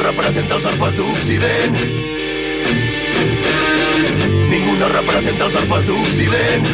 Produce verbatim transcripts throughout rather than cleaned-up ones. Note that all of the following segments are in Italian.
representa els orfes d'Occident. Ningú no representa els orfes d'Occident.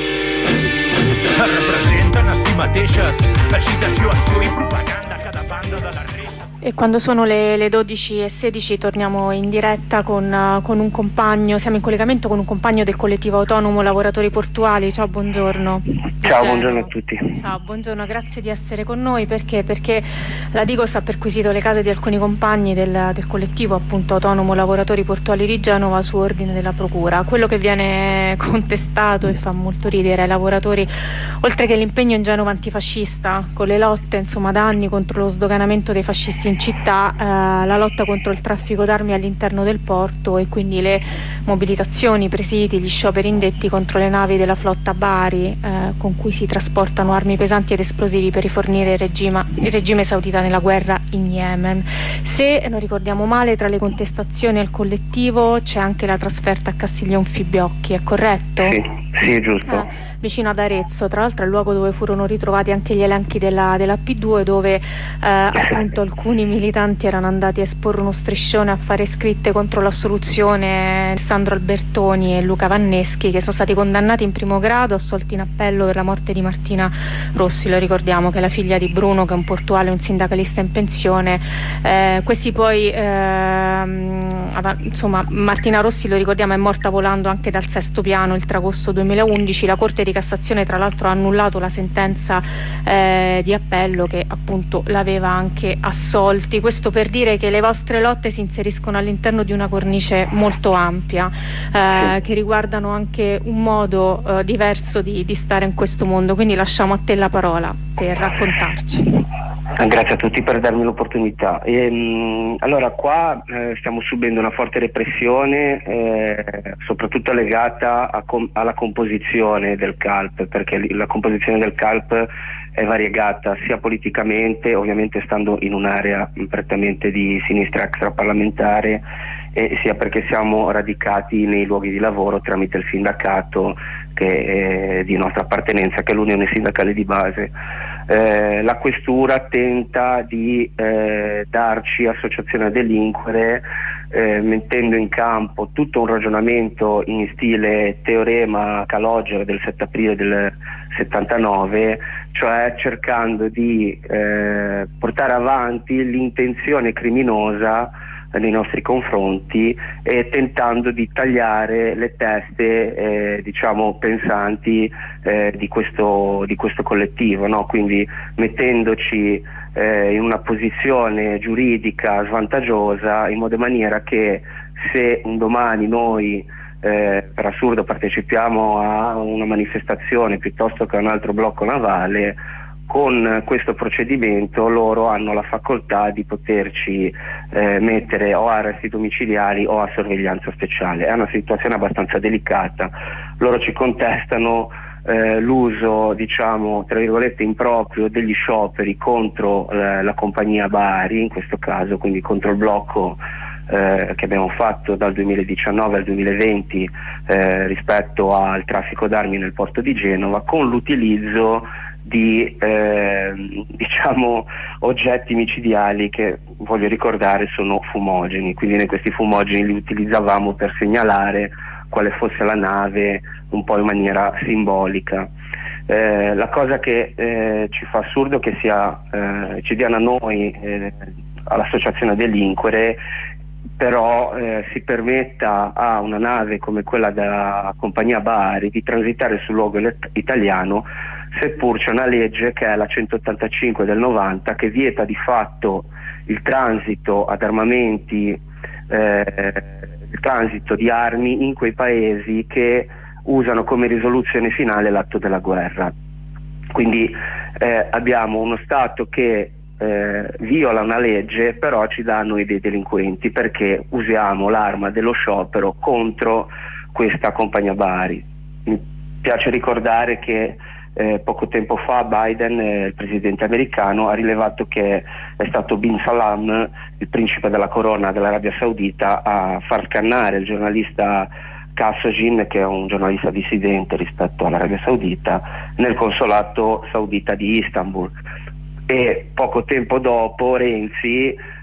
Es representen a si mateixes, agitació, acció i propaganda a cada banda de la reixa. E quando sono le, le dodici e sedici torniamo in diretta con, uh, con un compagno, siamo in collegamento con un compagno del collettivo autonomo lavoratori portuali. Ciao, buongiorno. Ciao, buongiorno a tutti. Ciao, buongiorno, grazie di essere con noi. Perché? Perché la Digos ha perquisito le case di alcuni compagni del, del collettivo appunto autonomo lavoratori portuali di Genova su ordine della procura. Quello che viene contestato e fa molto ridere ai lavoratori, oltre che l'impegno in Genova antifascista con le lotte insomma da anni contro lo sdoganamento dei fascisti in città, eh, la lotta contro il traffico d'armi all'interno del porto e quindi le mobilitazioni, i presidi, gli scioperi indetti contro le navi della flotta Bari eh, con cui si trasportano armi pesanti ed esplosivi per rifornire il regime, il regime saudita nella guerra in Yemen. Se non ricordiamo male, tra le contestazioni al collettivo c'è anche la trasferta a Castiglion Fibiocchi, è corretto? Sì, sì, è giusto. Eh, vicino ad Arezzo, tra l'altro è il luogo dove furono ritrovati anche gli elenchi della, della P due, dove eh, appunto alcuni militanti erano andati a esporre uno striscione a fare scritte contro l'assoluzione di Sandro Albertoni e Luca Vanneschi, che sono stati condannati in primo grado, assolti in appello per la morte di Martina Rossi. Lo ricordiamo, che è la figlia di Bruno, che è un portuale, un sindacalista in pensione. Eh, questi poi ehm, insomma, Martina Rossi, lo ricordiamo, è morta volando anche dal sesto piano il tre agosto duemilaundici. La Corte di Cassazione tra l'altro ha annullato la sentenza eh, di appello che appunto l'aveva anche assolti. Questo per dire che le vostre lotte si inseriscono all'interno di una cornice molto ampia, eh, che riguardano anche un modo eh, diverso di, di stare in questo mondo, quindi lasciamo a te la parola per raccontarci. Grazie a tutti per darmi l'opportunità. Ehm, allora qua eh, stiamo subendo una forte repressione, eh, soprattutto legata a com- alla composizione del C A L P, perché la composizione del C A L P è variegata sia politicamente, ovviamente stando in un'area prettamente di sinistra extraparlamentare, e sia perché siamo radicati nei luoghi di lavoro tramite il sindacato che è di nostra appartenenza, che è l'Unione Sindacale di Base. Eh, la questura tenta di eh, darci associazione a delinquere, eh, mettendo in campo tutto un ragionamento in stile teorema Calogero del sette aprile del settantanove, cioè cercando di eh, portare avanti l'intenzione criminosa nei nostri confronti e tentando di tagliare le teste eh, diciamo pensanti eh, di questo, di questo collettivo, no? Quindi mettendoci eh, in una posizione giuridica svantaggiosa, in modo e maniera che se un domani noi eh, per assurdo partecipiamo a una manifestazione piuttosto che a un altro blocco navale, con questo procedimento loro hanno la facoltà di poterci eh, mettere o a arresti domiciliari o a sorveglianza speciale. È una situazione abbastanza delicata. Loro ci contestano eh, l'uso, diciamo, tra virgolette improprio degli scioperi contro eh, la compagnia Bari, in questo caso, quindi contro il blocco eh, che abbiamo fatto dal duemiladiciannove al duemilaventi eh, rispetto al traffico d'armi nel porto di Genova, con l'utilizzo di eh, diciamo oggetti micidiali che, voglio ricordare, sono fumogeni. Quindi noi questi fumogeni li utilizzavamo per segnalare quale fosse la nave, un po' in maniera simbolica. Eh, la cosa che eh, ci fa assurdo che sia eh, ci diano a noi, eh, all'associazione a delinquere, però eh, si permetta a una nave come quella della compagnia Bari di transitare sul luogo italiano, seppur c'è una legge che è la centottantacinque del novanta che vieta di fatto il transito ad armamenti, eh, il transito di armi in quei paesi che usano come risoluzione finale l'atto della guerra. Quindi eh, abbiamo uno Stato che eh, viola una legge, però ci dà a noi dei delinquenti perché usiamo l'arma dello sciopero contro questa compagnia Bari. Mi piace ricordare che Eh, poco tempo fa Biden, eh, il presidente americano, ha rilevato che è stato Bin Salam, il principe della corona dell'Arabia Saudita, a far scannare il giornalista Khashoggi, che è un giornalista dissidente rispetto all'Arabia Saudita, nel consolato saudita di Istanbul. E poco tempo dopo Renzi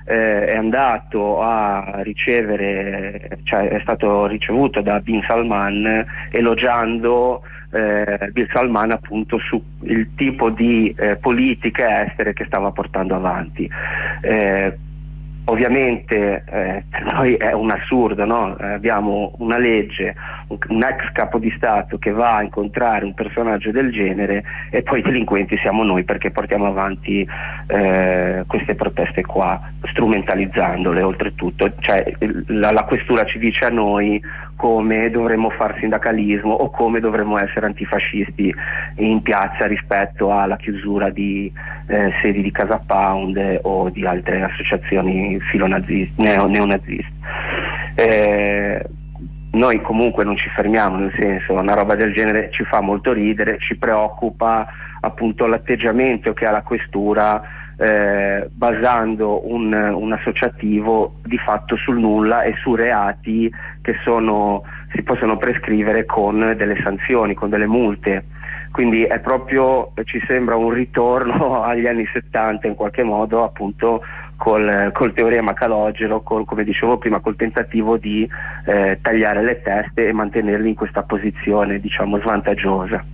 eh, è andato a ricevere, cioè è stato ricevuto da Bin Salman elogiando eh, Bin Salman appunto su il tipo di eh, politiche estere che stava portando avanti. Eh, Ovviamente eh, per noi è un assurdo, no? Eh, abbiamo una legge, un, un ex capo di Stato che va a incontrare un personaggio del genere e poi i delinquenti siamo noi perché portiamo avanti eh, queste proteste qua, strumentalizzandole oltretutto. Cioè, la, la questura ci dice a noi come dovremmo fare sindacalismo o come dovremmo essere antifascisti in piazza rispetto alla chiusura di eh, sedi di Casa Pound o di altre associazioni filonaziste, neo, neonaziste. Eh, noi comunque non ci fermiamo, nel senso, una roba del genere ci fa molto ridere, ci preoccupa appunto l'atteggiamento che ha la questura eh, basando un, un associativo di fatto sul nulla e su reati che sono, si possono prescrivere con delle sanzioni, con delle multe. Quindi è proprio, ci sembra un ritorno agli anni settanta in qualche modo, appunto col, col teorema Calogero, col, come dicevo prima, col tentativo di eh, tagliare le teste e mantenerli in questa posizione, diciamo, svantaggiosa.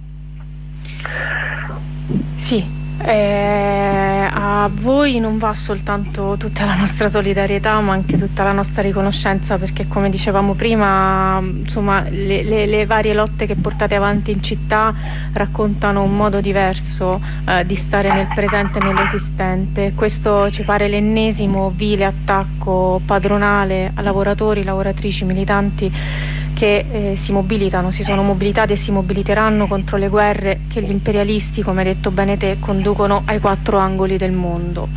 Sì. Eh, a voi non va soltanto tutta la nostra solidarietà ma anche tutta la nostra riconoscenza, perché come dicevamo prima, insomma, le, le, le varie lotte che portate avanti in città raccontano un modo diverso eh, di stare nel presente e nell'esistente. Questo ci pare l'ennesimo vile attacco padronale a lavoratori, lavoratrici, militanti che eh, si mobilitano, si sono mobilitati e si mobiliteranno contro le guerre che gli imperialisti, come hai detto bene te, conducono ai quattro angoli del mondo.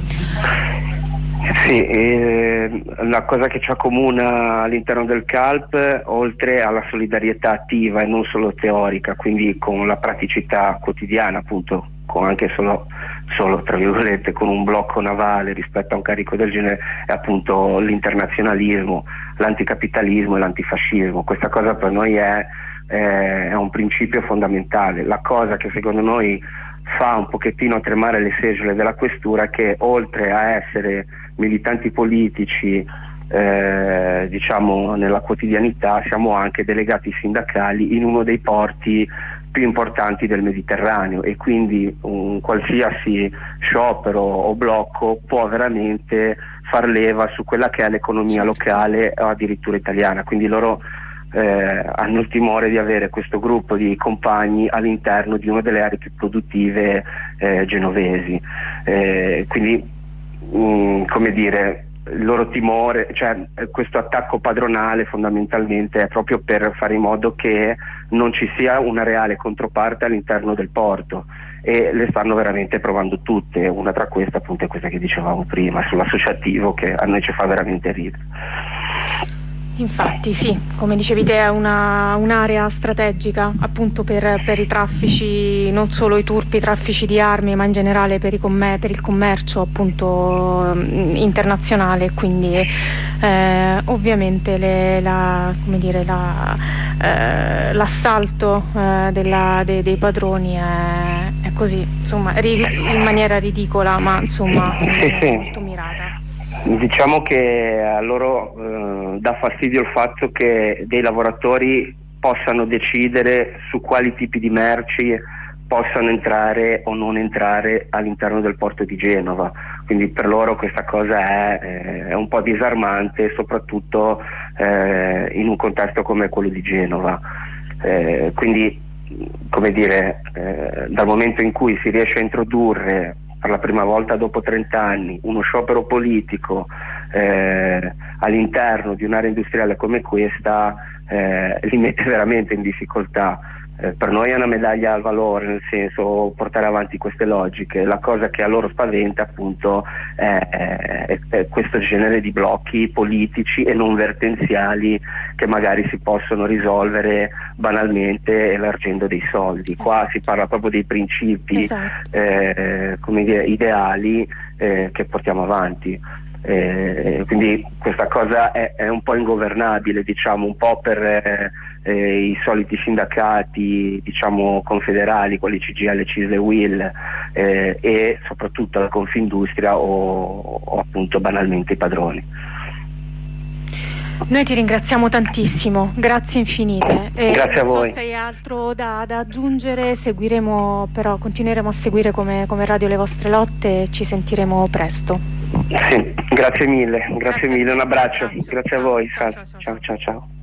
Sì, eh, la cosa che ci accomuna all'interno del C A L P, oltre alla solidarietà attiva e non solo teorica, quindi con la praticità quotidiana, appunto, con anche solo, solo tra virgolette, con un blocco navale rispetto a un carico del genere, è appunto l'internazionalismo, l'anticapitalismo e l'antifascismo. Questa cosa per noi è, è, è un principio fondamentale. La cosa che secondo noi fa un pochettino tremare le seggiole della questura è che, oltre a essere militanti politici eh, diciamo nella quotidianità, siamo anche delegati sindacali in uno dei porti più importanti del Mediterraneo, e quindi un qualsiasi sciopero o blocco può veramente far leva su quella che è l'economia locale o addirittura italiana. Quindi loro eh, hanno il timore di avere questo gruppo di compagni all'interno di una delle aree più produttive eh, genovesi. Eh, quindi mh, come dire, il loro timore, cioè questo attacco padronale fondamentalmente è proprio per fare in modo che non ci sia una reale controparte all'interno del porto, e le stanno veramente provando tutte. Una tra queste appunto è questa che dicevamo prima sull'associativo, che a noi ci fa veramente ridere. Infatti sì, come dicevi te, è una, un'area strategica appunto per, per i traffici, non solo i turpi traffici di armi, ma in generale per, i commer- per il commercio appunto internazionale. Quindi eh, ovviamente le, la, come dire, la, eh, l'assalto eh, della, de, dei padroni è, è così, insomma, ri- in maniera ridicola, ma insomma molto mirata. Diciamo che a loro eh, dà fastidio il fatto che dei lavoratori possano decidere su quali tipi di merci possano entrare o non entrare all'interno del porto di Genova. Quindi per loro questa cosa è, è un po' disarmante, soprattutto eh, in un contesto come quello di Genova. Eh, quindi, come dire, eh, dal momento in cui si riesce a introdurre per la prima volta dopo trenta anni uno sciopero politico eh, all'interno di un'area industriale come questa, eh, li mette veramente in difficoltà. Eh, per noi è una medaglia al valore, nel senso, portare avanti queste logiche. La cosa che a loro spaventa appunto è, è, è questo genere di blocchi politici e non vertenziali che magari si possono risolvere banalmente elargendo dei soldi. Qua si parla proprio dei principi, esatto. eh, come dire, ideali eh, che portiamo avanti. Eh, quindi questa cosa è, è un po' ingovernabile, diciamo, un po' per eh, eh, i soliti sindacati, diciamo, confederali, quali C G I L, C I S L e U I L, eh, e soprattutto la Confindustria o, o appunto banalmente i padroni. Noi ti ringraziamo tantissimo, grazie infinite. E grazie a voi. Non so se hai altro da, da aggiungere, seguiremo, però continueremo a seguire come, come radio le vostre lotte e ci sentiremo presto. Sì, grazie mille, grazie, grazie mille, un abbraccio, abbraccio. grazie a voi, ciao, ciao, ciao, ciao, ciao, ciao. ciao.